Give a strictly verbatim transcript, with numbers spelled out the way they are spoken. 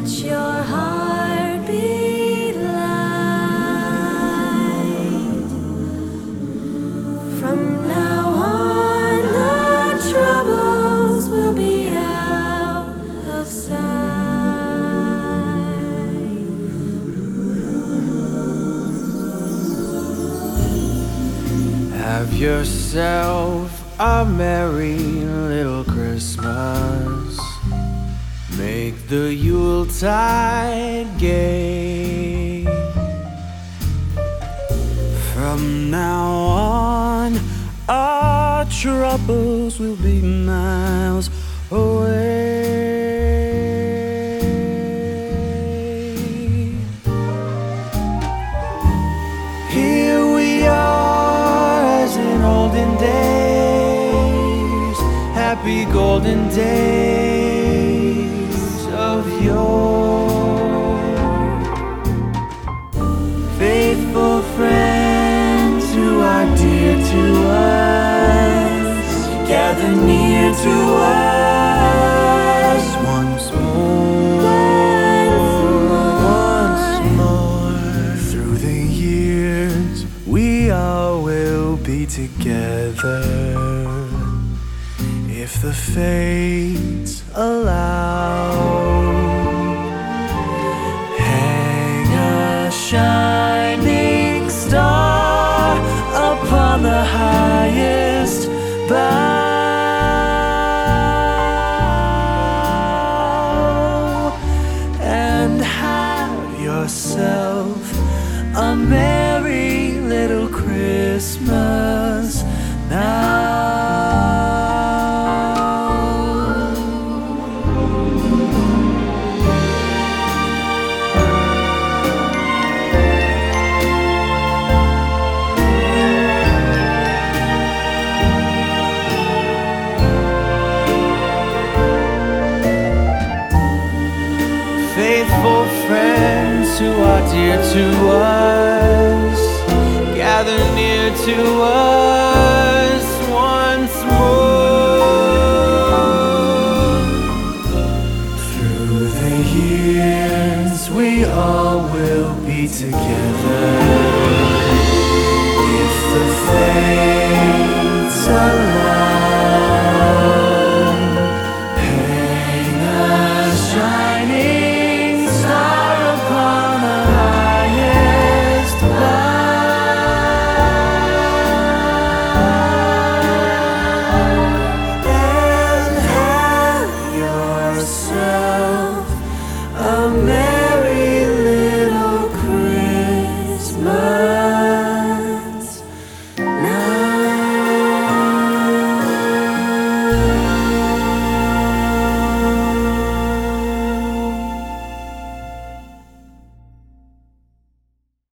Watch your heart beat light. From now on, the troubles will be out of sight. Have yourself a merry little Christmas. Make the Yuletide gay. From now on, our troubles will be miles away. Here we are as in olden days, happy golden days of yore. Faithful friends who are dear to us, gather near to us once more, once more. Through the years we all will be together, if the fates allow. Hang a shining star upon the highest bough, and have yourself a merry little Christmas now. Faithful friends who are dear to us, gather near to us once more. Through the years we all will be together,